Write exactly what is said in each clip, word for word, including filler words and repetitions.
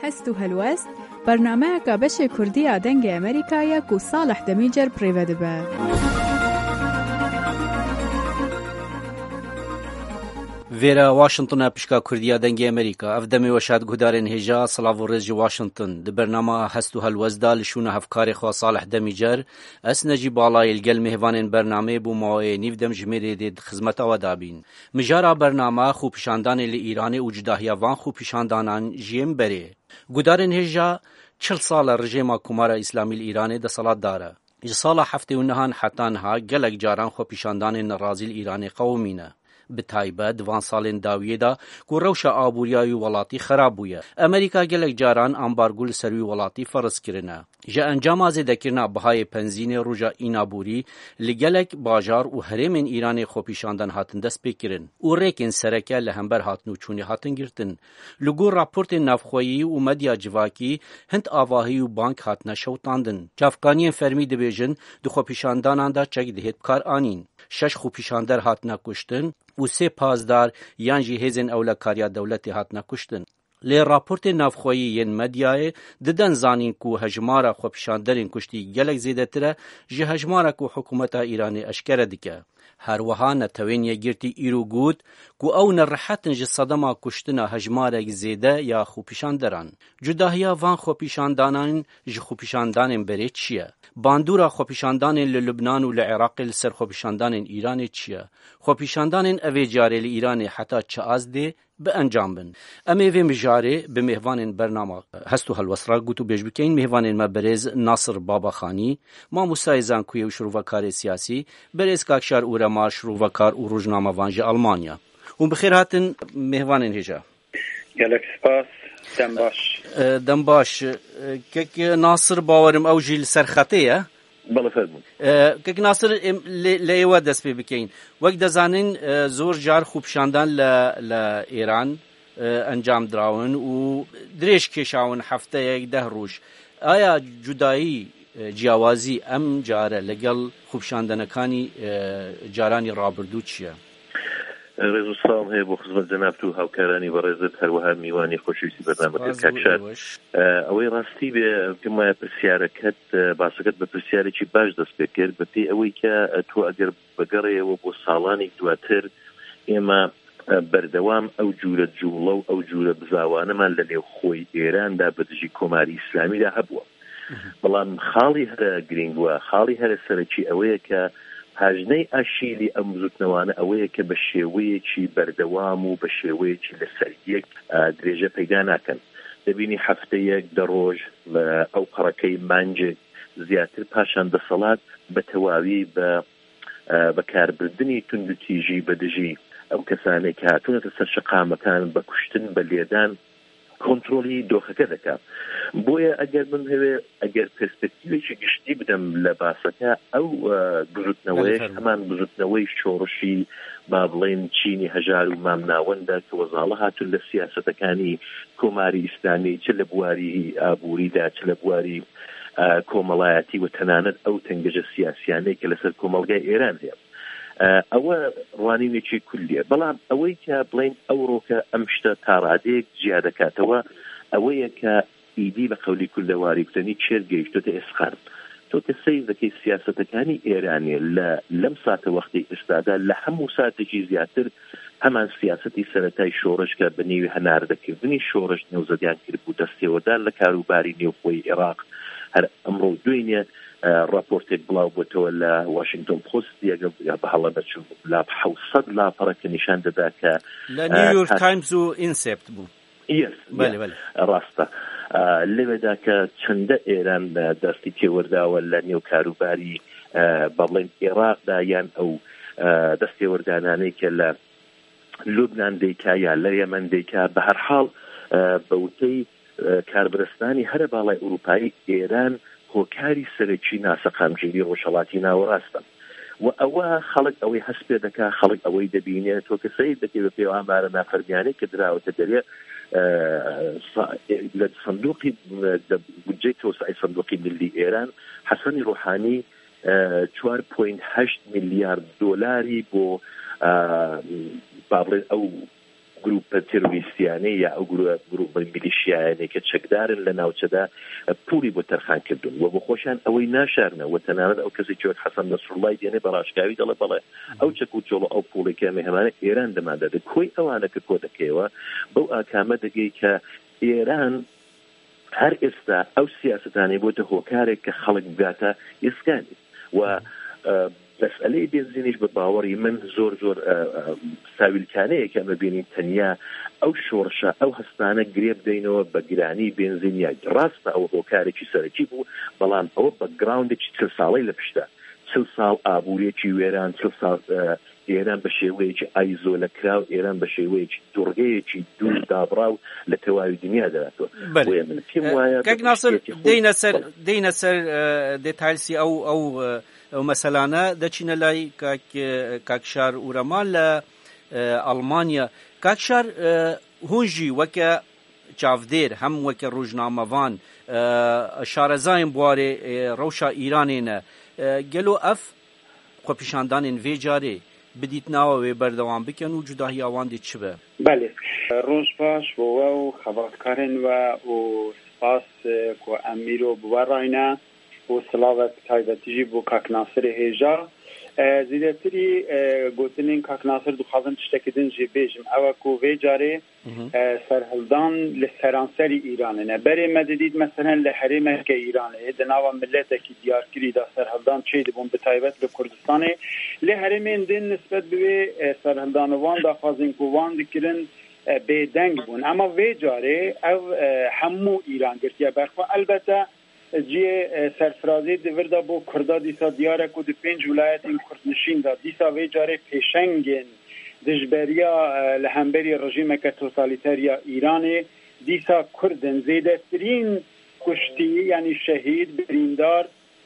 هستو هلوست برنامه که بشه کردی آدنگ امریکایی که صالح دمیجر پریوده به. ویرا واشنطن پشکا کردیا دنگی امریکا افدمی وشاد گودارن هجا صلاف ورز واشنطن د برنامه هستو هلوزدا لشونه هفکار خو صالح دمیجر اس نجی بالای الگل مهوانن برنامه بو موای نیودم جمیره د خدمت او دابین مجارا برنامه خو پیشاندان ل ایران او جداهیا وان خو پیشاندانان جیم بره گودارن هجا چهل سال رژیم کومارا اسلامی ایران د صلات داره اجصال هفته و نهان حتانها گلک جاران خو پیشاندان نرازیل ایران قومینه بتایبه دوان سالین داویه دا که روش آبوریای ولاتی خراب بویه. امریکا گلک جاران امبارگول سروی ولاتی فرض کرنه. جا انجام از دکرنا بهای پنزین روژا این آبوری لگلک باجار و هرمین ایران خوپیشاندن هاتن دست بکرن. او ریکن سرکه لهمبر هاتنو چونی هاتن گرتن. لگو راپورت نفخویی و مدیا جواکی هند آواهی و بانک هاتن شوتاندن. جافکانی فرمی دبیجن دو خوپیشاندانان دا چک دهید بکار آنین. شش خوپیشاندر هاتن کشتن و سه پازدار یانجی هزن اولا کاریا دولتی هاتنا کشتن. لی راپورت نافخویی ین مدیای ددن زانین کو هجمارا خوپیشاندرین کشتی گلک زیده تره جه هجمارا کو حکومتا ایرانی اشکره دکه. هر وها نتوین یگرتی ایرو گود کو او نرحتن جه صدما کشتنا هجمارا زیده یا خوپیشاندران. جداهیا وان خوپیشاندانان جه خوپیشاندانین بره چیه؟ باندورا خوپیشاندانین للبنان و لعراق لسر خوپیشاندانین ایران چیه؟ خوپیشاندانین اوی جاره لیران حتی چه از ده به انجام بن. امی وی مجاره به مهوانین برنامه هستو هلوسرا گوتو بیش بکین مهوانین ما برز ناصر بابا خانی ما مسایزان کوی و شروع سیاسی برز کاکشار او رما شروع کار و روزنامه وانج آلمانیا. و بخیر هاتن مهوانین هجا. گلک سپاس دم باش. دم باش. که ناصر باورم او جیل سرخطیه. بله فرمود. که ناصر لیوه دست پی بکین. وقت دزانین زور جار خوب شاندن ل ل ایران انجام دراون و دریش کشاون هفته یک ده روز. آیا جدایی جوازی ام جاره لگل خوب شاندن کانی جارانی رابردو چیه؟ رئیس سلام هی بخصوص جناب تو هاوکارانی و رئیس هر میوانی خوشیسی برنامه کاکشار. اوی راستی به کما پرسیارکت باسکت به پرسیاری چی باش دست بکر بپی اوی که تو اگر بگره و با سالانی دواتر اما بردوام او جور جولو او جور بزاوانه من للی خوی ایران دا بدجی کماری اسلامی دا هبوا. بلام خالی هر گرینگوا خالی هر سرچی اوی که هاجنەی ئاشیلی ئەم زوتنەوانە ئەوەیە کە بە شێوەیەکی بەردەوام و بە شێوەیەکی لەسەر یەک درێژە پەیدا ناکەن. دەبینی هەفتەیەک دە ڕۆژ ئەو قەڕەکەی مانجێک زیاتر پاشان دەسەڵات بە تەواوی بە بەکاربردنی تونند و تیژی بەدژی ئەو کەسانێک کە هاتوونەتە سەر شەقامەکان بە کوشتن بە لێدان کۆنتڕۆلی دۆخەکە دەکات. بۆیە ئەگەر من هەوێ ئەگەر پرسپێکتیڤێکی گشتی بدەم لە باسەکە ئەو گرتنەوەیەک هەمان گرتنەوەی شۆڕشی با بڵێن چینی هەژار و مامناوەندە کە وەزاڵە هاتون لە سیاسەتەکانی کۆماری ئیسلامی چ لە بواری ئابووریدا چ لە بواری کۆمەڵایەتی و تەنانەت ئەو تەنگەژە سیاسیانەی کە لەسەر کۆمەڵگای ئێران هەیە. ئەوە ڕوانینێکی کولیە. بەڵام ئەوەی کە بڵێن ئەوڕۆکە ئەم شتە تاڕادەیەک جیا دەکاتەوە ئەوەیە کە ئیدی بە قەولی کوردەواری کوتنی چێر گەیشتۆتە ئێسخان. تۆ کە سەیر دەکەی سیاسەتەکانی ئێرانێ لە لەم ساتە وەختی ئێستادا لە هەموو ساتێکی زیاتر هەمان سیاسەتی سەرەتای شۆڕش کە بە نێوی هەناردەکردنی شۆڕش نێوزەدیان کرد بوو دەستێوەدار لە کاروباری نێوخۆی عێراق. هەر ئەمڕۆ دوێنێ راپۆرتێک بڵاو بۆتەوە لە واشنگتن پۆست دیگە بە هەڵە بەچوو لا حەوسەد لاپەڕە کە نیشان دەدا کە لە نیویۆرک تایمز و ئینسێپت بوو. ڕاستە لەوێدا کە چەندە ئێران دەستی تێوەرداوە لە نێو کاروباری بەڵێن عێراقدا یان ئەو دەستێوەردانانەی کە لە لوبنان دەیکا یا لە یەمەن دەیکا بە هەر حاڵ بەوتەی کاربرستانی هەرە باڵای ئوروپایی ئێران هۆکاری سەرەکی ناسەقامگیری ڕۆژهەڵاتی ناوەڕاستە. و ئەوە خەڵک ئەوەی هەست پێ دەکا خەڵک ئەوەی دەبینێت تۆ کە سەیر دەکەی بە پێوە ئامارە نافەرمیانەی کە دراوەتە دەرێ لە سندوقی بودجەی تۆسعی سندوقی ملی ئێران حەسەنی ڕوحانی چوار پۆینت هەشت میلیارد دۆلاری بۆ با بڵێن ئەو گروپ تروریستیانه یا ئەو گروپ میلیشیایانەی کە چەکدارن لە ناوچەدا پولی بۆ تەرخان کردوون و بۆ خۆشیان ئەوەی ناشارنە و تەنانەت ئەو کەسی چۆک حەسەن نەسروڵڵای دێنێ بەڕاشکاوی دەڵێ بەڵێ ئەو چەک و چۆڵە ئەو پوڵێکی ئەمە هەمانە ئێران دەمادەدە کۆی ئەوانە کە کۆ دەکەیەوە بەو ئاکامە دەگەی کە ئێران هەر ئێستا ئەو سیاستانەی بۆتە هۆکارێک کە خەڵک بگاتە ئێسکانی و مەسئلەی بێنزینیش بە باوەڕی من زۆر زۆر ساویلکانەیە کە ئەمە بینین تەنیا ئەو شۆڕشە ئەو هەستانە گرێ بدەینەوە بە گرانی بێنزینیا ڕاستە ئەو هۆکارێکی سەرەکی بوو بەڵام ئەوە بە گراوندێکی چل ساڵەی لە پشتە چل ساڵ ئابوورێکی وێران چل ساڵ ئێران بە شێوەیەکی ئایزۆلەکراو ئێران بە شێوەیەکی دوڕگەیەکی دوور دابڕاو لە تەواوی دنیا دەراتەوە من پێم وایە کاک ناسر دێینە سەر دێینە سەر دێتایلسی ئەو ئەو ئەو مەسەلانە دەچینە لای کاکشار ئورەمان لە ئەڵمانیا. کاکشار هونژی وەکە چاودێر هەم وەکە ڕۆژنامەوان شارەزایین بوارێ ڕەوشا ئیرانێنە گەلۆ ئەف خۆپیشاندانên vê carê bidît nawa wê berdewam bikin û cudahî awan dê çi be. Belê roj baş bo we û xebatkarên we û spas ku em îro bi we rayne û silavet taybetî jî bo Kak Nasirê hêja. Zîdetirî gotinên Kak Nasir dixwazin tiştekî din jî bêjim ew ku vê carê serhildan li seranserî Îranê ne. Berê me didît meselen li herêmeke Îranê di nava milletekî diyarkirî da serhildan çê dibûn bi taybet li Kurdistanê. Lê herêmên din nisbet bi vê serhildanê wan daxwazin ku wan dikirin bêdeng bûn. Ama vê carê ew hemû Îran girtiye berxwe elbette ciyê serfirazê divir da bo Kurda dîsa diyar e ku di pênc wilayetên Kurdnişîn da dîsa vê carê pêşengên dijberiya li hemberî rejîmeke totalîteriya Îranê dîsa Kurdin zêdetirîn kuştî yani şehîd birîndar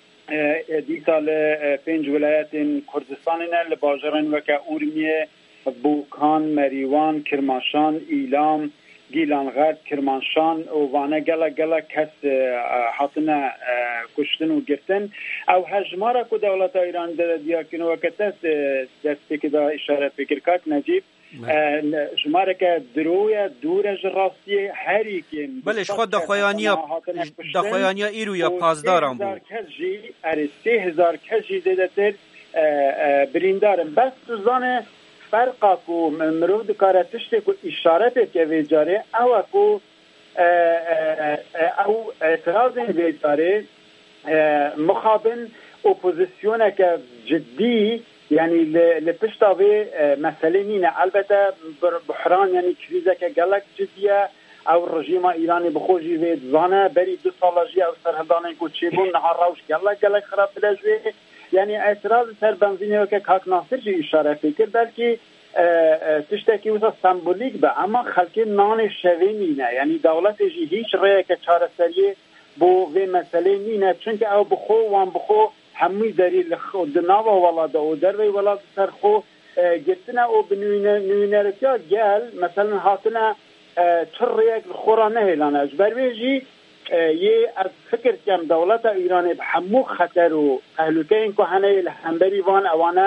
dîsa li pênc wilayetên Kurdistanê ne li bajarên weke Urmiye, Bokan, Merîwan, Kirmaşan, İlam, Gîlanğer, Kirmanşan û vane gelek gelek kes hatine kuştin û girtin. Ew hejmara ku dewleta Îran de diyarkirî weke test destpêkê da îşaret pêkir kak Necîb jimareke dirûye dûr e ji rastiyê herîkên belê ji xwe daxuyaniya daxuyaniya îro ya pazdaran bû kes jî erê sê hezar kes jî zêdetir birîndarin bes tu zane فرقا کو مرو دکاره تشتی کو اشاره که وی جاره او کو او اعتراض وی جاره مخابن اپوزیسیون که جدی یعنی لپشتا وی مسئله نینه البته بحران یعنی کریزه که گلک جدیه او رژیم ایرانی بخوجی وی زانه بری دو سالاجی او سرهدانه کو چیبون نهار روش گلک گلک خراب بلجوی یعنی اعتراض سر بنزینی که کاک ناصر جی اشاره فکر بلکه تشتکی واسه سمبولیک به اما خلک نان شوی نینه یعنی دولت جی هیچ رای که چاره سریه بو و مسئله نینه چونکه او بخو وان بخو همی دلیل خود نوا ولاد او در وی ولاد سر خو گرتنا او بنوینه نوینرتیا گل مثلا هاتنا چر ریک خورانه هلانه اجبر ویجی یه از فکر کم دولت ایرانی به همو خطر و تهلوکه این که هنه الهنبری وان اوانه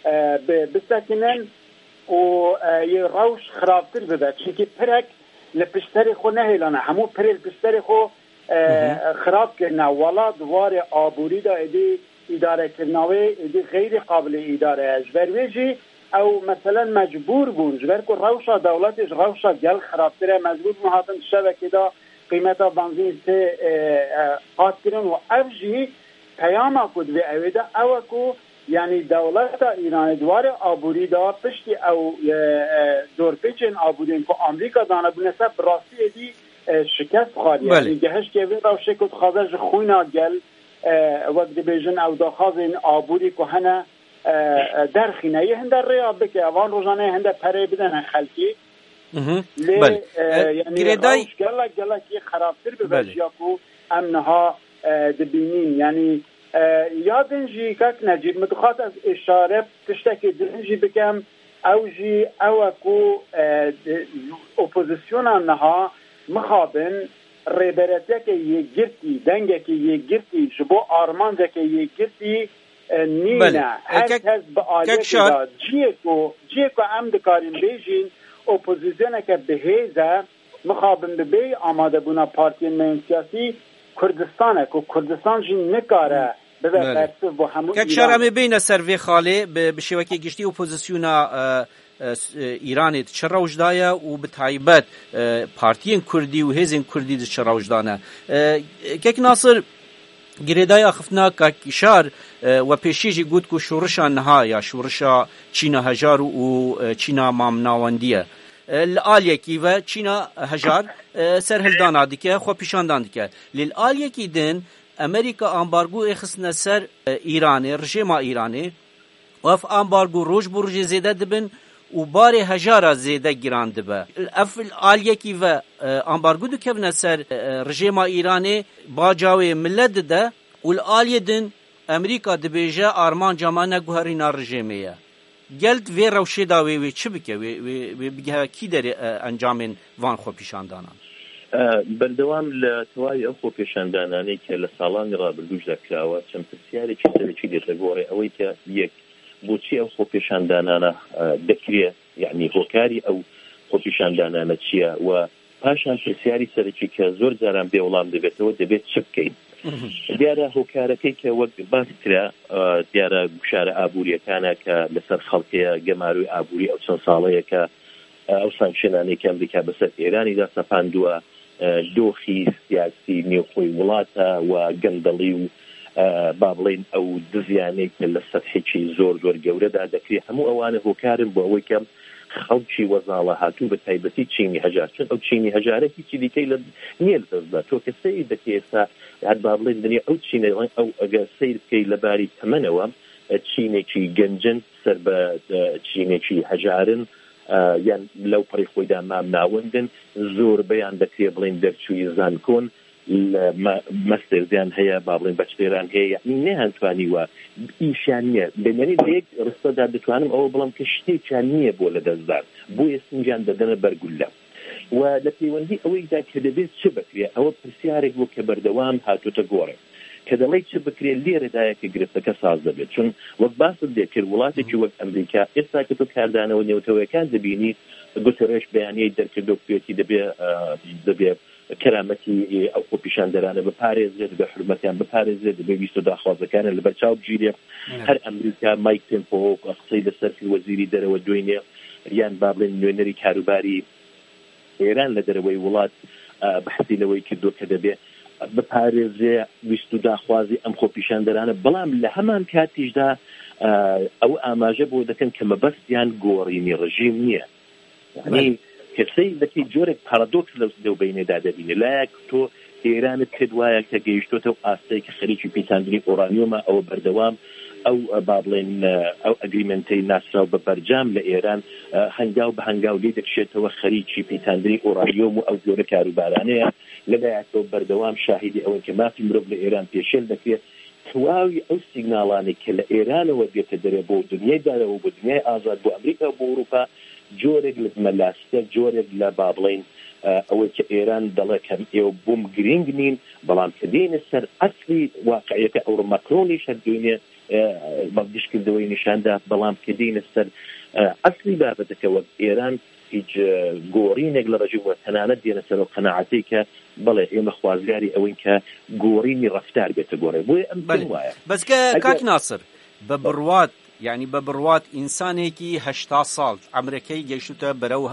بسکنن و یه روش خرابتر بده چونکه پرک لپشتر خو نهیلانه همو پر لپشتر خو خراب کرنه ولا دوار آبوری دا ایدی اداره کرنوه ایدی غیر قابل اداره اجبر ویجی او مثلا مجبور بون جبر که روشا دولتش روشا گل خرابتره مجبور محاطن شبکه دا قیمتا بنزین سه قاد کرن و افجی پیاما کد و اویده او که یعنی دولت ایران دوار آبوری دا پشتی او دور پیچن آبورین که امریکا دانه بونسه براستی دی شکست خواهی یعنی گهش که وی روشه کد خوازش خوینا گل وقت بیجن او دا خوازین آبوری که هنه درخینه یه هنده ریا بکه اوان روزانه هنده پره بدن خلکی لی یعنی روش گلک گلک یه خرابتر ببش یا که امنها دبینین یعنی یادن جی کک نجیب مدخواد از اشاره تشتکی دنجی بکم او جی او کو اپوزیسیون انها مخابن ریبرته که یه گرتی دنگه که یه گرتی شبو آرمان که یه گرتی نینه هر کس به آلیه دا جیه کو جیه کو ام دکارین بیجین اپوزیسیون که بهیزه مخابن ببی آماده بونا پارتی نیم سیاسی کردستانه که کردستان جی نکاره ببه برسه با همون ایران. که شرمه بین سروی خاله به شوکی گشتی اپوزیسیونا ایرانی چه روش دایه و به تایبت پارتین کردی و هزین کردی چه روش دانه که ناصر گریدای اخفنا کشار و پیشیجی گود که شورشا نها یا شورشا چینا هجار و چینا مامناوندیه الآلیکی و چینا هجار سرهلدان دیگه خو پیشاندان دیگه للآلیکی دن امریکا امبارگو اخسنا سر ایرانی رژیم ایرانی و اف امبارگو روش برج زیده دبن و بار هجار زیده گران دبه اف الآلیکی و امبارگو دو که سر رژیم ایرانی با جاوی ملت ده و الآلی دن امریکا دبیجه آرمان جامانه گوهرینا رژیمیه گلت وی روشی دا وی وی چی بکه وی وی بگه کی داری انجام وان خو پیشاندانان بردوام لتوای او خو پیشاندانانی که لسالان را بردوش دکراوه چم پرسیاری چی سر چی دیره گوره اوی که یک بوچی او خو پیشاندانانه دکریه یعنی هوکاری او خو پیشاندانانه چیه و پاشان پرسیاری سر چی که زور زارم بیولام دبیت و دبیت چی بکین دیاره هوکارەکەی کە وەک باس کرا دیارە گوشارە ئابووریەکانە کە لەسەر خەڵکیە گەماروی ئابووری ئەو چەند ساڵەیە کە ئەو سانکشنانەی کە ئەمریکا بەسەر ئێرانیدا سەپاندووە دۆخی سیاسی نێوخۆی وڵاتە و گەندەڵی و با بڵێن ئەو دزیانەی کە لە سەتحێکی زۆر زۆر گەورەدا دەکرێت هەموو ئەوانە هۆکارن بۆ ئەوەی کە خەڵکی وەزاڵە هاتوو بە تایبەتی چینی هەژار چون ئەو چینی هەژارە هیچی دیکەی لە نییە لەدەستدا تۆ کە سەیر دەکەی ئێستا هەر با بڵێن دنیا ئەو چینە ئەو ئەگەر سەیر بکەی لەباری تەمەنەوە چینێکی گەنجن سەر بە چینێکی هەژارن یان لەو پەڕی خۆیدا مام ناوەندن زۆر بەیان دەکرێ بڵێن دەرچووی زانکۆن مەستێرزیان هەیە با بڵێن بەچێران هەیە یعنی نەهانتوانیوە ئیشیان نییە بێنەری لێک ڕستەدا دەتوانم ئەوە بڵم کە شتێکیان نییە بۆ لەدەستدان بۆیە سنجیان دەدەنە بەرگولە و لە پەیوەندی ئەوەیدا کە دەبێت چ بکرێ ئەوە پرسیارێک بۆ کە بەردەوام هاتوتە گۆڕێ کە دەڵێ چ بکرێ لێرەدایە کە گرفتەکە ساز دەبێت چون وەک باست دێکرد وڵاتێکی وەک ئەمریکا ئێستا کە تۆ کاردانەوە نێوتەوەیەکان دەبینی گوتەرێش بەیانەی دەرکردو پێێتی دەبێ دەبێت کەرامەتی ئەو خۆپیشاندەرانە بپارێزرێت بە حرمەتیان بپارێزرێت دەبێت ویستە داخوازەکانە لە بەرچاو بگیرێ هەر ئەمریکا مایک پێمپۆ قسەی لەسەر وەزیری دەرەوە دوێنێ یان با بڵێن نوێنەری کاروباری ئێران لە دەرەوەی وڵات بەحسی لەوەی کردو کە دەبێت بپارێزرێ ویست و داخوازی ئەم خۆپیشاندەرانە بەڵام لە هەمان کاتیشدا ئەو ئاماژە بۆ دەکەن کە مەبەستیان گۆڕینی ڕژیم نییە یعنی کەسەی دەکەی جۆرێک پارادۆکس لەو بینێدا دەبینێ لایەک تۆ ئێرانت کرد وایە کە گەیشتۆتە و ئاستەی کە خەریکی پیساندنی ئۆرانیۆمە ئەوە بەردەوام ئەو با بڵێن ئەو ئەگریمنتەی ناسراو بە بەرجام لە ئێران هەنگاو بە هەنگاو لێ دەکشێتەوە خەریکی پیساندنی ئۆرانیۆم و ئەو جۆرە کاروبارانەیە لەلایەکەوە بەردەوام شاهیدی ئەوەن کە مافی مرۆڤ لە ئێران پێشێل دەکرێت تواوی ئەو سیگناڵانێک کە لە ئێرانەوە دێتە دەرێ بۆ دنیای دارەوە بۆ دنیای ئازاد بۆ ئەمریکا بۆ ئەوروپا جۆرێک لە مەلاستە جۆرێک لە با بڵێن ئەوەی کە ئێران دەڵێ کەم ئێوە بووم گرنگ نین بەڵام کە دێنە سەر ئەسلی واقعیەکە ئەو مەکرۆنیش هەردوێنێ بەڵگشتکردەوەی نیشاندا بەڵام کە دێنە سەر ئەسلی بابەتەکەوە ئێران هیچ گۆڕینێک لە ڕژیمەوە تەنانەت دێنە سەرەوە قەناعەتی کە بەڵێ ئێمە خوازگاری ئەوەی کە گۆڕینی ڕەفتار بێتە گۆڕێ بۆیە ئەم وایە بەس کە کاک ناسر بە بڕوات یعنی بە بڕوات ئینسانێکی هەشتا ساڵ ئەمریکای گەیشتە بەرەو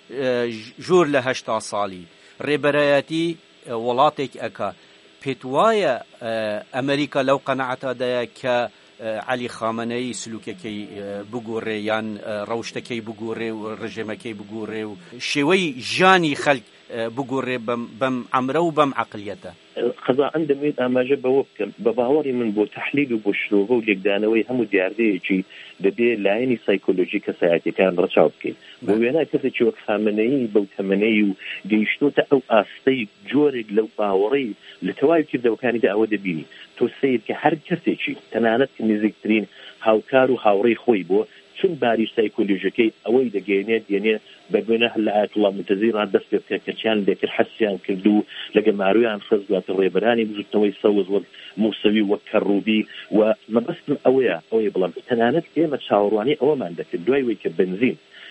ژوور لە هەشتا ساڵی ڕێبەرایەتی وڵاتێک ئەکا پێت وایە ئەمریکا لەو قەناعەتەدایە کە علی خامنەی سلوکەکەی بگۆڕێ یان ڕەوشتەکەی بگۆڕێ و ڕژێمەکەی بگۆڕێ و شێوەی ژانی خەڵک بگۆڕێ بەم ئەمرە و بەم عەقلیەتە قەزا ئەم دەمێت ئاماژە بەوە بکەم بە باوەڕی من بۆ تەحلیل و بۆ شرۆڤە و لێکدانەوەی هەموو دیاردەیەکی دەبێت لایەنی سایکۆلۆژی کەسایەتیەکان ڕەچاو بکەیت بۆ وێنە کەسێکی وەک خامنەیی بەو تەمەنەی و گەیشتۆتە ئەو ئاستەی جۆرێک لەو باوەڕەی لە تەواوی کردەوەکانیدا ئەوە دەبینی تۆ سیر کە هەر کەسێکی تەنانەت نزیکترین هاوکار و هاوڕێی خۆی بۆ چون باری سایکۆلۆژیەکەی ئەوەی دەگەێنێت دێنێ بەگوێنە هەر لە ئایەتوڵڵا مونتەزیر ڕادەست پێ بکە کەچیان لێکرد حەسیان کرد و لە گەمارویان خست دواتر ڕێبەرانی بزوتنەوەی سەوز وەک موسەوی وەک کەڕوبی و مەبەستم ئەوەیە ئەوەی بڵم تەنانەت ئێمە چاوەڕوانی ئەوەمان دەکرد دوای وەی کە بنزین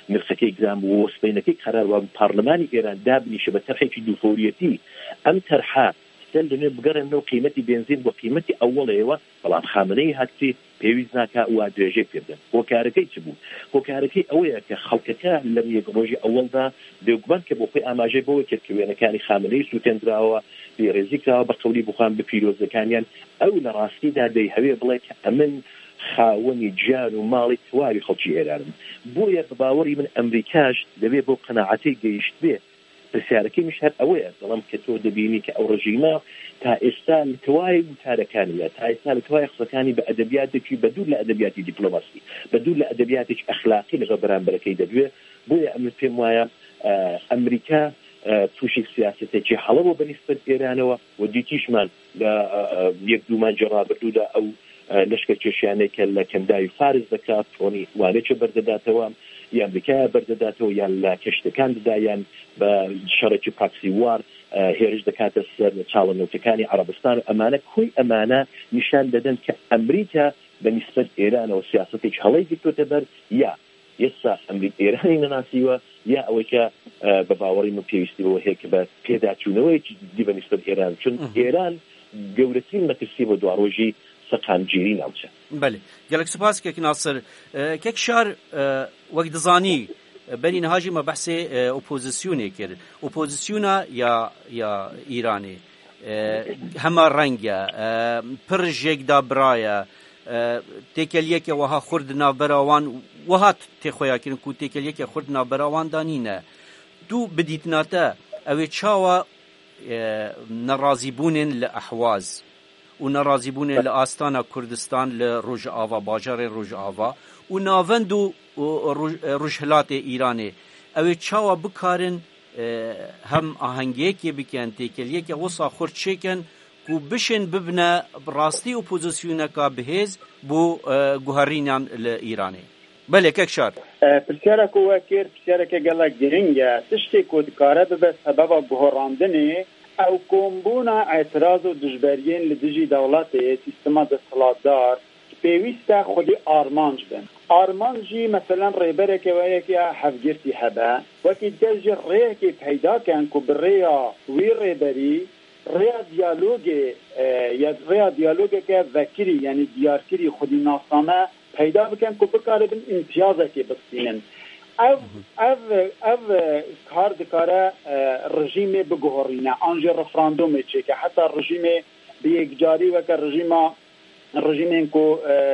نرخەکەی گران بوو وەسبەینەکەی قەرار بوو پارلەمانی ئێران دابنیشە بە تەرخێکی دووفۆریەتی ئەم تەرحە سەر لەنوێ بگەڕێنەوە قیمەتی بنزین بۆ قیمەتی ئەوڵەیەوە بەڵام خامنەی هەکتی پێویست ناکا وا درێژەی پێبدەن هۆکارەکەی چ بوو هۆکارەکەی ئەوەیە کە خەڵکەکە لەم یەک ڕۆژی ئەوڵدا دەگومان کە بۆ خۆی ئاماژەی بەوە کرد کە وێنەکانی خامنەی سووتێنراوە بێڕێزی کراوە بە قەولی بخوان بە پیرۆزەکانیان ئەو لە ڕاستیدا دەی هەوێ بڵێ کە ئەمن خاوەنی جان و ماڵی تواوی خەڵکی ئێرانم بۆیە بە باوەڕی من ئەمریکاش دەبێت بۆ قەناعەتەی گەیشت بێ پرسیارەکەی مش هەر ئەوەیە دەڵام کە تۆ دەبینی کە ئەو ڕژیمە تا ئێستا لە توای وتارەکانیە تا ئێستا لە توای قسەکانی بە ئەدەبیاتێکی بەدوور لە ئەدەبیاتی دیپلۆماسی بەدوور لە ئەدەبیاتێکی ئەخلاقی لەگەڵ بەرامبەرەکەی دەبوێت بۆیە ئەمە پێم وایە ئەمریکا تووشی سیاسەتێکی هەڵەوە بەنسبەت ئێرانەوە و دیتیشمان لە یەک دوومان جەڕابردوودا ئەو لەشکە کێشیانەی کە لە کەنداوی فارس دەکات تۆنی وانێکە بەردەداتەوە یان ئەمریکا بەردەداتەوە یان لە کەشتەکان دەدایان بە شەڕێکی پاکسی وار هێرش دەکاتە سەر چاڵەنەوتەکانی عەرەبستان ئەمانە کۆی ئەمانە نیشان دەدەن کە ئەمریکا بەنسبەت ئێرانەوە سیاسەتێک هەڵەی گرتوتە بەر یا ئێستا ئەمریکا ئێرانی نەناسیوە یا ئەوەی کە بە باوەڕی من پێویستیەوە هەیە کە بە پێداچوونەوەیکی دی بەنسبەت ئێران چون ئێران گەورەترین مەترسی بۆ دواڕۆژی سەقامگیری ناوچە. بەێ گەلک سوپاس کێک ناسر کێک شار وەک دەزانی بەنی نەهاژی مە بەحسێ ئۆپۆزیسیۆنێ کرد ئۆپۆزیسیۆنە یا یا ئیرانێ هەمە ڕەنگە پڕ ژێکدا برایە تێکەلیەکە وەها خورد ناوبەراوان وەهات تێخۆیاکردن و تێکەلیەکە خورد ناوبەراوان دانینە دوو بدیتناتە ئەوێ چاوە نەڕازیبوونێن لە ئەحواز و نەڕازیبوونێ لە ئاستانە کوردستان لە ڕۆژئاوا باژارێ ڕۆژئاوا و ناوەند و ڕۆژهەلاتێ ئیرانێ ئەوێ چاوە بکارن هەم ئاهەنگەیەکێ بکەن تێکەلیەکە وەسا خورد چێکن و بشن ببنە ڕاستی ئۆپۆزیسیۆنەکە بەهێز بۆ گوهەرینان لە ئیرانێ. بەڵێ کەک شار پرسیارێک وە کرد پرسیارێکە گەڵک گرنگە تشتێک کۆ دکارە ببێت سەبەبە گۆڕاندنێ ئەو کۆمبوونە ئاعتراض و دژبەریین لە دژی دەوڵەتێ سیستەما دەسەڵاتدار پێویستە خودی ئارمانج بن ئارمانجی مەسەلەن ڕێبەرێکەوەیەکی هەفگرتی هەبە وەکی دەژی ڕێیەکی پەیداکەن و بڕێیا وی ڕێبەری ڕێیا دیالۆگێ یا ڕێیا دیالۆگێکە ڤەکری یعنی دیارکری خودی ناسامە پەیدا بکەن و بکارە بن ئیمتیازێکی بستینن ev ev ev kar dikare rejimê biguherîne an jê referandumê çêke heta rejimê bi yekcarî weke rejîma rejimên ku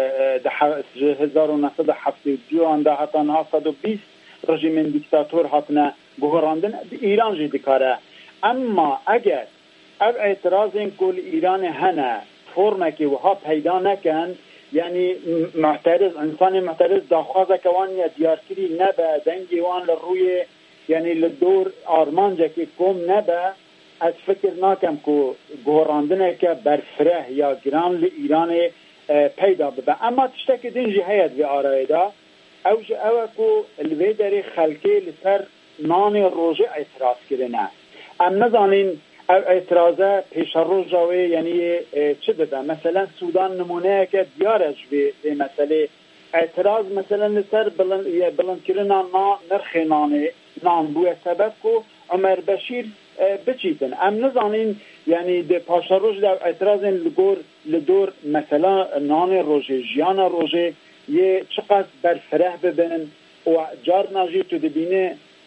di hezar û neh sed û heftê duyan de heta niha sed û bîst rejimên dîktatûr hatine guherandin bi Îran jî dikare emma eger ev etirazên ku li Îranê hene formekê wiha peyda nekin yani muhteriz insanê muhteriz daxwazeke wan ya diyarkirî nebe dengê wan li rûyê yani li dor armancekê kom nebe ez fikir nakem ku guherandineke berfireh ya giran li Îranê peyda bibe emma tiştekî din jî heye vê arayê da ew ji ew e ku li vê derê xelkê li ser nanê rojê etiraz kirine em nezanîn ev etirazı peşarroja ve yani çi dide mesela Sudan numuneyeke diyar ez ve mesele etiraz mesela ser bilan bilan kirina na nirxinane nan bu sebep ku Ömer Beşir biçitin em nezanin yani de peşarroj de etirazın ligor lidor mesela nane roje jiyana roje ye çıqas berfreh bibin o car naji tu dibine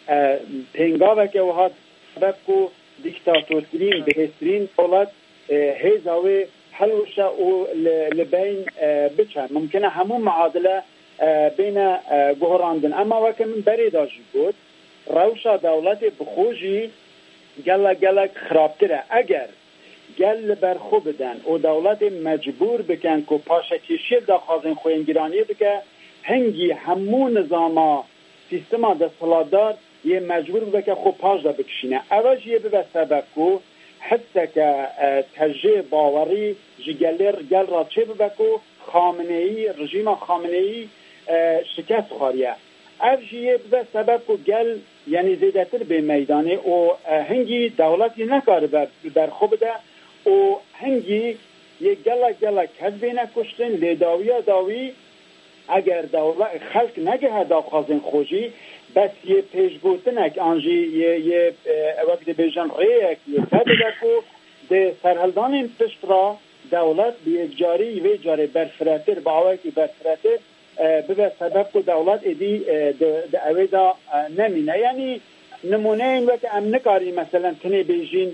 pengaveke ve hat sebep ku دیکتاتورترین بهترین دولت هیزاوی حلوشا و لبین بچه ممکنه همون معادله بین گوهراندن اما وکه من بری داشت بود روشا دولت بخوشی گله گله خرابتره اگر گل برخو بدن و دولت مجبور بکن که پاشکیشی داخازن خوینگیرانی بکه هنگی همون نظاما سیستما دستالدار یه مجبور بوده که خوب پاش دا بکشینه اول یه به سبب کو حتی که تجه باوری جگلر گل را چه بوده کو خامنه ای رژیم خامنه ای شکست خواریه اول یه به سبب کو گل یعنی زیدتر به میدانه و هنگی دولتی نکاره بر خوب ده و هنگی یه گل گل کذبه نکشتن لیداوی داوی اگر دولت خلق نگه داخوازن خوشی بس یه پیشگوتنک آنجی یه یه وقت بیجن ریک یه تدگکو ده سرهلدان این پشت را دولت بیجاری و جاری برفراتر باوی که برفراتر ببه سبب که دولت ایدی ده اوی دا نمینه. یعنی نمونه این وقت ام نکاری مثلا تنی بیجین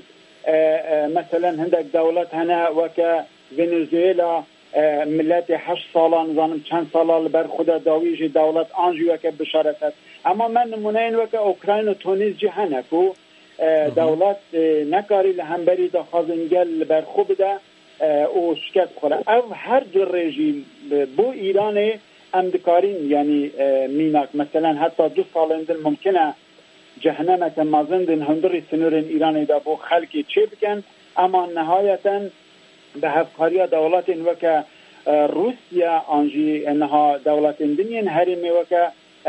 مثلا هندک دولت هنه وکه ونزویلا ملت هشت ساله نظام چند ساله بر خدا داویج دولت آنجی وکه بشارت هست. اما من نمونه این وکه اوکراین و تونیز جهنه که دولت نکاری لهمبری دا خازنگل بر خوب ده او شکت خوره. او هر دو رژیم بو ایران امدکارین یعنی میناک مثلا حتی دو سال اندر ممکنه جهنم که مازندن هندری سنورین ایرانی دا بو خلقی چه بکن. اما نهایتا به هفکاری دولت این وکه روسیا آنجی انها دولت دنیا هرمی وکه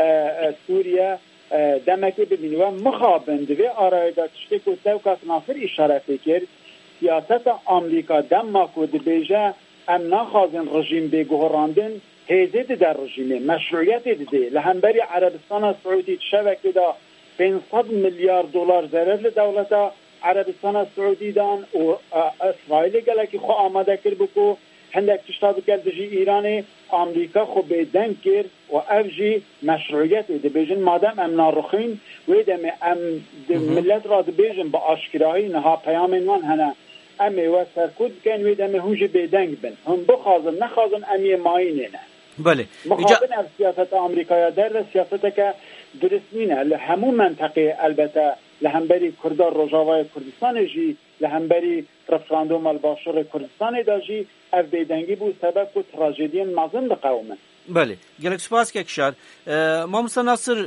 سوریا دمکی ببینی و مخابند و آرایده تشتی که توقف ناصر اشاره فکر سیاست آمریکا دم کود بیجه ام نخوازن رژیم بگوهراندن هیزه در رژیم مشروعیت دیده لهمبری عربستان سعودی شبکه دا پانصد میلیارد دلار ضرر لدولت عربستان سعودی دان و اسرائیل گله که خو آماده کرد بکو هندک تشتا بکرد جی ایران آمریکا خو بیدن کرد و افجی مشروعیت ده بیجن مادم ام نارخین و دم ام ملت را ده بیجن با آشکراهی نها پیام اینوان هنه امی و سرکود کن و دم هونج بیدنگ بن هم بخوازن نخوازن امی ماینه نه بله مخابن از سیاست آمریکا در سیاست که درست نینه لهمون منطقه البته لهمبری کردار روجاوای کردستان جی لهمبری رفراندوم الباشر کردستان داجی اف بیدنگی بود سبب کو تراژدی مازن به قومه. بله گلک سپاس که کشار مامسا ناصر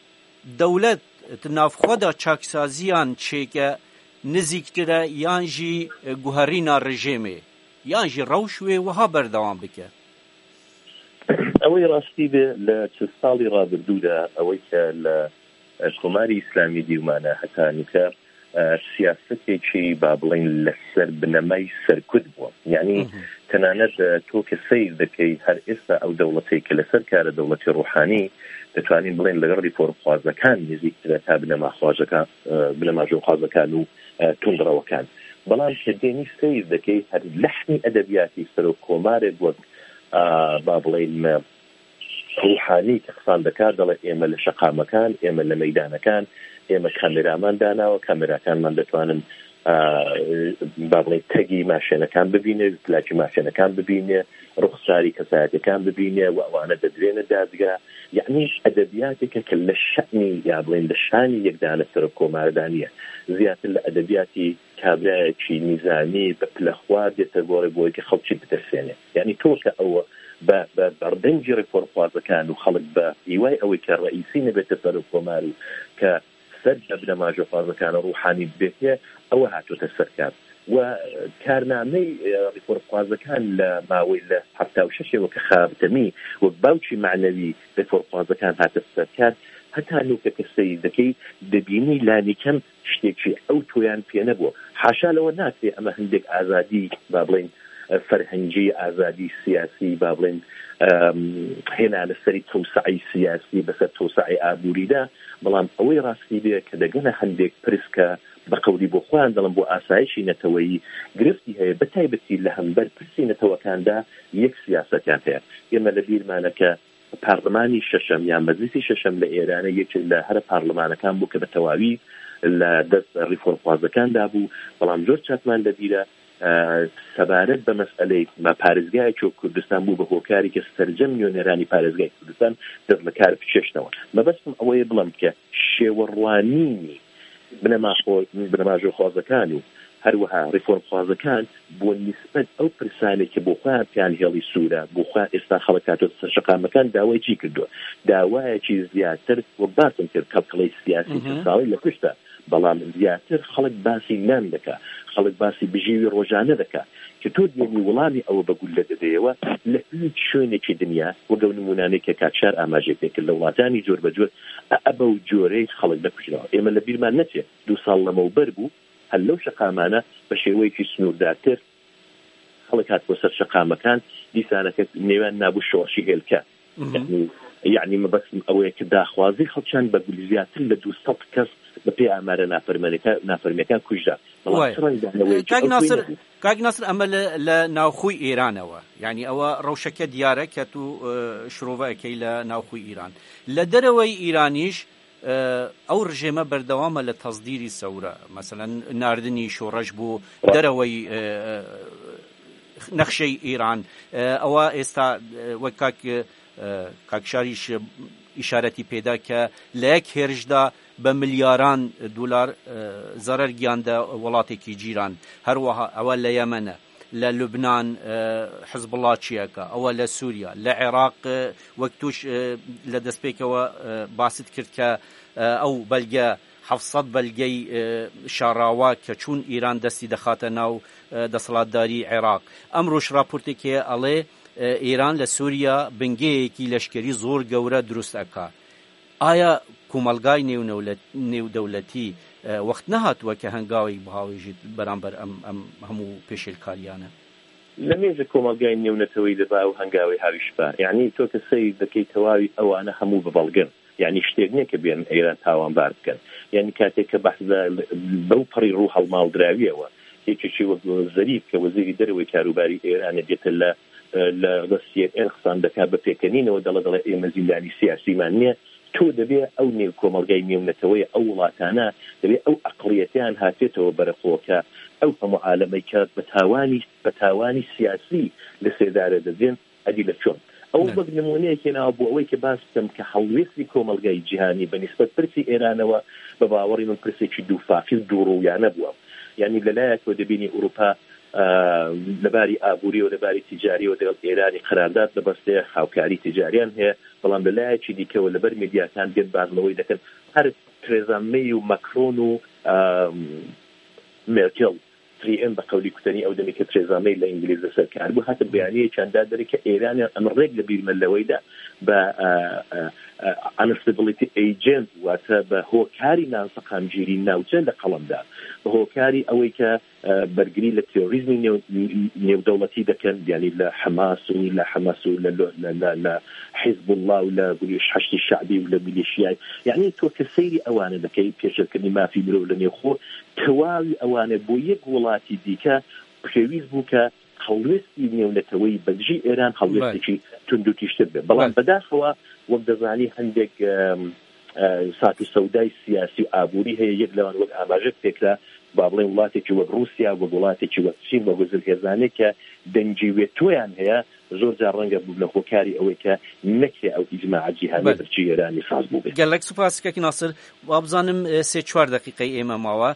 دولت تناف خدا چاکسازیان چه که نزیکتره یانجی گوهرینا رژیمه یانجی روشوه و ها بردوام بکه اوی راستی به لچستالی را بردوده اوی که کۆماری ئیسلامی دیومانە هەتانیکە سیاسەتێکی با بڵێن لەسەر بنەمای سەرکوت بووە. یعنی تەنانەت تۆ کە سەیر دەکەی هەر ئێستا ئەو دەوڵەتەی کە لەسەر کارە دەوڵەتی ڕوحانی دەتوانین بڵێن لەگەڵ ریفۆرمخوازەکان نزیکترە تا بنەما خوازەکان بنەماژۆخوازەکان و توندڕەوەکان. بەڵام کە دێنی سەیر دەکەی هەر لەحنی ئەدەبیاتی سەر و کۆمارێک وەک با بڵێن ڕوحانی کە قسان دەکات دەڵێ ئێمە لە شەقامەکان ئێمە لە مەیدانەکان ئێمە کامێرامان داناوە کامێراکانمان دەتوانن با بڵێن تەگی ماشێنەکان ببینێ پلاکی ماشێنەکان ببینێ ڕوخساری کەسایەتەکان ببینێ و ئەوانە دەدرێنە دادگا. یعنی ئەدەبیاتێکە کە لە شەعنی یا بڵێن لە شانی یەکدانە سەر کۆماردانیە زیاتر لە ئەدەبیاتی کابرایەکی نیزانی بە پلەخوار دێتە گۆڕی بۆی کە خەڵکی بتەرسێنێ. یعنی تۆ کە ئەوە بە بەردەنجی ڕێفۆرمخوازەکان و خەڵک بە هیوای ئەوەی کە ڕئیسی نەبێتە سەر کۆمار و کە سەر لە بنەماژۆخوازەکانە ڕوحانی بێتێ ئەوە هاتوۆتە سەرکار. و کارنامەی ڕێفۆرمخوازەکان لە ماوەی لە هەفتا و شەشێوە کە خاوتەمی وەک باوکی معنەوی ڕێفۆرمخوازەکان هاتە سەرکار هەتا نوکە کە سەیر دەکەی دەبینی لانی کەم شتێکی ئەو تۆیان پێ نەبووە. حاشا لەوە ناتێ ئەمە هەندێک ئازادی با بڵێن فەرهەنگی ئازادی سیاسی با بڵێن هێنا لەسەری تەوسعی سیاسی بەسەر تەوسعی ئابووریدا. بەڵام ئەوەی ڕاستی بێ کە دەگەنە هەندێک پرسکە بە قەولی بۆ خۆیان دەڵم بۆ ئاسایشی نەتەوەیی گرفتی هەیە بە تایبەتی لە هەمبەر پرسی نەتەوەکاندا یەک سیاسەتیان هەیە. ئێمە لە بیرمانە کە پارلمانی شەشەم یان مەجلیسی شەشەم لە ئێرانە یەکێک لە هەرە پارلمانەکان بوو کە بە تەواوی لە دەست ڕیفۆرمخوازەکاندا بوو. بەڵام زۆر چاتمان لەبیرە سەبارەت بە مەسئلەی پارێزگایەکی کوردستان بوو بە هۆکاری کە سەرجەم نوێنەرانی پارێزگای کوردستان دەست لە کار بکێشنەوە. مەبەستم ئەوەیە بڵم کە شێوەڕوانینی بنەماژۆخوازەکان و هەروەها ڕیفۆرمخوازەکان بۆ نیسبەت ئەو پرسانێکی بۆ خۆیان پیان هێڵی سوورە بۆ خۆیان ئێستا خەڵک هاتووە سەر شەقامەکان داوای چی کردووە؟ داوایەکی زیاتر وە باسم کرد کەڵکەڵەی سیاسی ساڵی لە پشتە. بەڵام زیاتر خەڵک باسی نان دەکات خەڵک باسی بژێوی ڕۆژانە دەکات کە تۆ دیێنی وەڵامی ئەوە بەگول لە دەدەیەوە لە هیچ شوێنێکی دنیا وەگەو نمونانەی کە کاکشار ئاماژەی پێکرد لە وڵاتانی جۆر بەجۆر ئەبە و جۆرەی خەڵک نەکوژراوە. ئێمە لە بیرمان نەچێت دوو ساڵ لەمەوبەر بوو هەر لەو شەقامانە بە شێوەیەکی سنووردارتر خەڵک هات بۆ سەر شەقامەکان دیسانەکە نێوان نابوو شۆڕشی هێلکە يعني يعني ما بس أو كده خوازي خلشان بقوليزيات لدو سط كس بپی ئامارە نافەرمیەکان کوژرا. کاک ناسر کاک ناسر ئەمە لە ناوخۆی ئێرانەوە، یعنی ئەوە ڕەوشەکە دیارە کە تو شرۆڤەکەی لە ناوخۆی ئیران. لە دەرەوەی ئیرانیش ئەو ڕژێمە بەردەوامە لە تەزدیری سەورە، مەسەلەن ناردنی شۆڕەش بوو دەرەوەی نەخشەی ئیران. ئەوە ئێستا وەک کاک کاکشاریش ئیشارەتی پێدا کە لە یەک هێرشدا بە ملیاران دولار زەرەر گیاندا وڵاتێکی جیران. هەروەها ئەوە لە یەمەنە، لە لوبنان حزبڵڵا چیەکە، ئەوە لە سووریا، لە عێراق وەک توش لە دەستپێکەوە باست کرد کە ئەو بەلگە حەفسەد بەلگەی شاڕاوا کە چوون ئیران دەستی دەخاتە ناو دەسەڵاتداری عێراق. ئەمڕۆژ راپۆرتێکێ ئەڵێ ئێران لە سووریا بنگەیەکی لەشکری زۆر گەورە دروست ئەکا. ئایا کۆمەلگای نێودەوڵەتی وەخت نەهاتووە کە هەنگاوی بهاوێژیت بەرامبەر ئەم هەموو پێشێلکاریانە؟ لە مێژە کۆمەلگای نێونەتەوەی دەبا و هەنگاوی هاویش بە، یعنی تۆ کە سەیر دەکەی تەواوی ئەوانە هەموو ببەڵگن، یعنی شتێک نییە کە بێن ئێران تاوانبار بکەن. یعنی کاتێک کە بەحث بەو پەڕی ڕوو هەڵماڵدراویەوە یەکێکی وەک زەریف کە وەزیری دەرەوەی کاروباری ئێرانە دێتە لە لە ڕۆسیە ئێرخسان دەکات بە پێکەنینەوە دەڵە دەڵێ ئێمە زیندانی سیاسیمان نییە. تۆ دەبێ ئەو نێو کۆمەلگای نێونەتەوەی ئەو وڵاتانە دەبێ ئەو عەقڵیەتیان هاتێتەوە بەرەخۆکە ئەو هەموو عالەمەی کە بە تاوانی بە تاوانی سیاسی لە سێدارە دەدێن ئەدی لە چۆن ئەو بەک نمونەیەکی ناوە بۆ ئەوەی کە باس بکەم کە هەڵوێستی کۆمەلگای جیهانی بەنسبەت پرسی ئێرانەوە بە باوەڕی من پرسێکی دووفاقی دووڕوویانە بووە. یعنی لەلایەکەوە دەبینی ئوروپا لەباری ئابووری و لەباری تیجاری و دەگەڵ ئێرانی قرارداد لەبەستەیە هاوکاری تیجاریان هەیە، بەڵام لەلایەکی دیکەوە لەبەر میدیاکان گەت بازنەوەی دەکەن هەر ترێزا مەی و مەکرۆن و مێرکێڵ تری ئێم بە قەولی کوتەنی ئەو دەمی کە ترێزا مەی لە ئینگلیز لەسەرکار بوو هاتە بەیانەیەکیاندا دەرێ کە ئێرانیان ئەمە ڕێک لە بیرمەلەوەیدا بە ئەنستابڵیتی ئەیجنت واتە بە هۆکاری نانسەقامگیری ناوچە لە قەڵەمدا، بە هۆکاری ئەوەی کە بەرگری لە تێۆریزمی نێودەوڵەتی دەکەن، یعنی لە حەماس و لە حەماس و لە حیزب الله و لە گولیش حەشتی شعبی و لە میلیشیای، یعنی تۆ کە سەیری ئەوانە دەکەی پێشەکردنی مافی مرۆڤ لە نێوخۆ تەواوی ئەوانە بۆ یەک وڵاتی دیکە پێویست بوو کە هەڵوێستی نێونەتەوەی بەدژی ئێران هەڵوێستێکی تونند و تیشتر بێ. بەڵام بەداخەوە وەک دەزانی هەندێک سات و سەودای سیاسی و ئابووری هەیە، یەک لەوان وەک ئاماژە پێکرا با بڵێن وڵاتێکی وەک رووسیا وەک وڵاتێکی وەک چین وەک زلهێزانێک کە دەنگی تۆیان هەیە زۆر جار ڕەنگە بوو لە هۆکاری ئەوەی کە نەکرێ ئەو ئیجماع جیهانی بەرچی ئێرانی ساز بوو بێت. گەلێک سوپاس کاک ناسر. وا بزانم سێ چوار دقیقەی ئێمە ماوە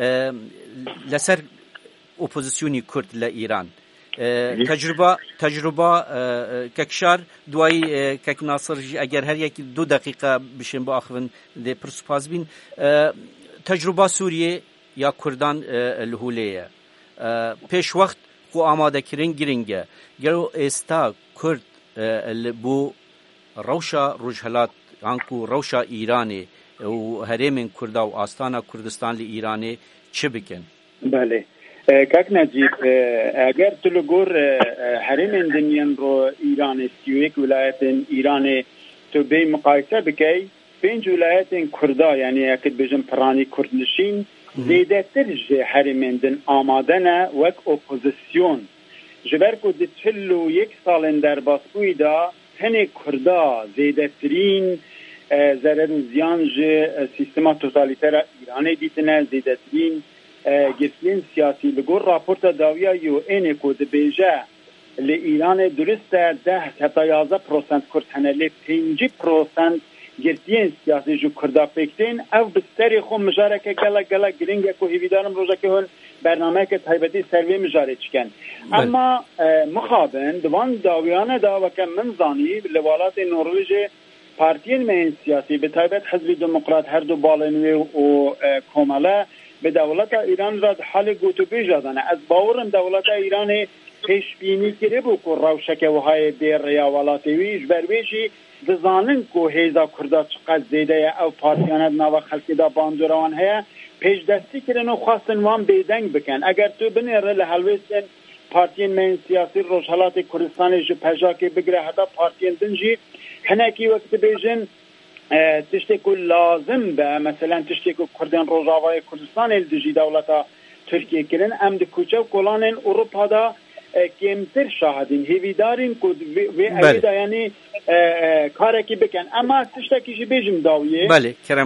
لەسەر ئۆپۆزیسیۆنی کورد لە ئیران. تەجروبە تەجروبە کەکشار دوای کاک ناسر ئەگەر هەر یەکی دوو دقیقە بشێن بۆ ئاخرن دێ پرسوپاس بین. تەجروبە سووریێ یا کوردان لهولەیە پێشوەخت خۆ ئامادەکردن گرنگە. گەرو ئێستا کورد بۆ ڕەوشە ڕۆژهەلات هەنگکو ڕەوشە ئیرانێ و هەرێمێن کووردا و ئاستانە کوردستان لە ئیرانێ چ بکەن؟ بەڵێ کاک نەجیب، ئەگەر تو لەگۆڕ هەرێمێن دنیەن ڕۆ ئیرانێ سی و یەک ویلایەتên ئیرانێ تو بێ مقایسە بکەی پێنج ویلایەتên کووردا، یعنی ئەکرد بێژن پڕانی کوردنشین زیدەتر ji herêmên din amade ne wek opozisyon ji ber ku di çil û yek salên derbasbûyî da tenê Kurda zêdetirîn zerer û ziyan ji sîstema totalîtera Îranê dîtine, zêdetirîn girtiyên siyasî li gor raporta dawiya U N'ê ku dibêje li Îranê durist e deh heta yazda prosent Kurd hene lê pêncî prosent girtiyên siyasî ji Kurda pêktên ev bi serê xwe mijareke gelek gelek giring e ku hêvîdarim rojekê hûn bernameyeke taybetî ser vê mijarê çikin. Ema mixabin di van dawiyane da weke min zanî li welatê Norwêjê partiyên meyên siyasî bi taybet Hizbî Demokrat her du balên wê û komele bi dewleta Îran re halê gotûbêja dane. Ez bawerim dewleta Îranê pêşbînî kiribû ku rewşeke wihayê bê rêya welatê wî ji ber wê jî dizanin ku hêza Kurda çiqet zêde ye ew partiyane di nava xelkê da bandora wan heye pêşdestî kirin û xwastin wan bêdeng bikin. Eger tu binêre li helwestên partiyên meyên siyasî Rojhelatê Kurdistanê ji pejakê bigire heta partiyên din jî هناكي وقت بيجن تشتكوا لازم به مثلا تشتكوا كردان روجاوای کردستان الدجی دولتا ترکیه کرن ام د کوچو کلان اروپا دا کمتر شاهدین هیویدارین کو و ایدا یعنی کارکی بکن اما تشتکیش بیجم داویه بله کرم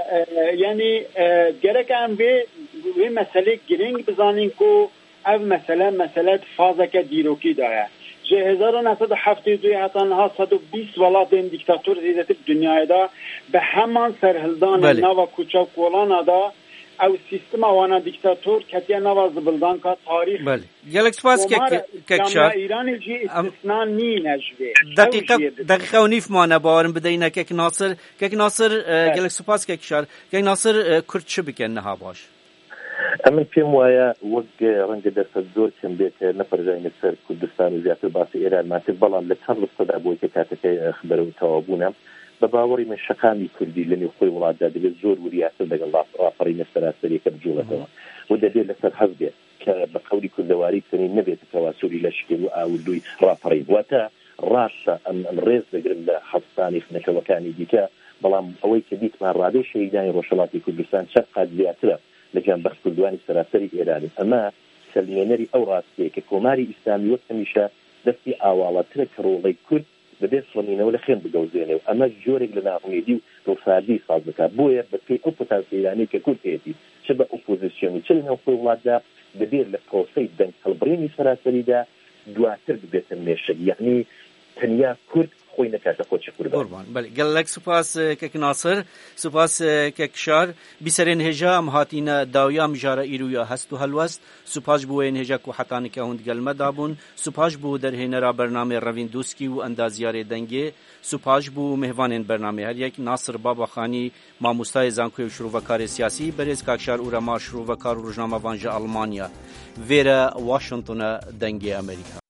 یعنی گرک ام و و مسئله گرینگ بزانین کو او مثلا مسئله فازک دیروکی داره جه هزار و نهصد و هفتاد و دو حتی نها صد و بیست ولات دیکتاتور زیدت دنیای دا به همان سرهلدان بله. نوا کوچا کولانا دا او سیستم وانا دیکتاتور کتیا نوا زبلدان کا تاریخ بله گلک سپاس که ککشار ایران جی استثناء نی نجوه دقیقه دقیقه و نیف مانه باورم بدهینه که ناصر که ناصر گلک سپاس ککشار که ناصر کرد چه بکن نها باش ئەمن پێم وایە وەک ڕەنگە دەرفەت زۆر چەم بێت نەپەرژاینە سەر کوردستان و زیاتر باسی ئێرانمان کرد بەڵام لە چەند ڕستەدا بۆی کە کاتەکەی خبەرەوە تەواوبوونە بە باوەڕی من شەقامی کوردی لە نێو خۆی وڵاتدا دەبێت زۆر وریاسە لەگەڵ ڕاپەڕینە سەراسەریەکە بجوڵێتەوە و دەبێت لەسەر حەز بێت کە بە قەولی کوردەواری بتەنین نەبێتەوە سووری لەشکێ و ئاوردووی ڕاپەڕین واتە ڕاستە ئەم ئەم ڕێز دەگرن لە حەفستانی خنەکەوەکانی دیکە بەڵام ئەوەی کە دیتمان ڕادەی شەهیدانی ڕۆژهەڵاتی کوردستان چەند قات زیاترە لەجان بەخت کردوانی سەراسەری ئێرانی ئەمە سەلمێنەری ئەو ڕاستەیە کە کۆماری ئیسلامی وەک هەمیشە دەستی ئاواڵەترە کە ڕۆڵەی کورد بەبێت سڵمینەوە لە خوێن بگەوزێنێ و ئەمە جۆرێک لە ناڕوونێتی و ڕۆسادی ساز بکات بۆیە بەپێی ئەو پۆتانسیە ئێرانی کە کورد هەیەتی چ بە ئۆپۆزیسیۆنی چ لە نێو خۆی وڵاتدا دەبێت لە پرۆسەی دەنگ هەڵبڕینی سەراسەریدا دواتر ببێتە مێشک یعنی تەنیا کورد خۆی نەکاتە خۆچی کوردان قوربان بەڵێ گەلک سوپاس کەک ناسر سوپاس کەکشار بیسەرێن هێژا ئەم هاتینە داویا مژارە ئیرویا هەست و هەلوەست سوپاش بۆ وێن هێژا و حەتانێکە هوند گەلمەدا بوون سوپاش بۆ دەرهێنەرا بەرنامەی ڕەڤین دووسکی و ئەندازیارێ دەنگێ سوپاش بۆ میهوانên بەرنامەی هەریەک ناسر باباخانی مامۆستای زانکۆی و شروڤەکارێ سیاسی بەرێز کاکشار ئورەما شروڤەکار و ڕۆژنامەڤان ji ئەڵمانیا vêre Washington'a dengê Amerîka.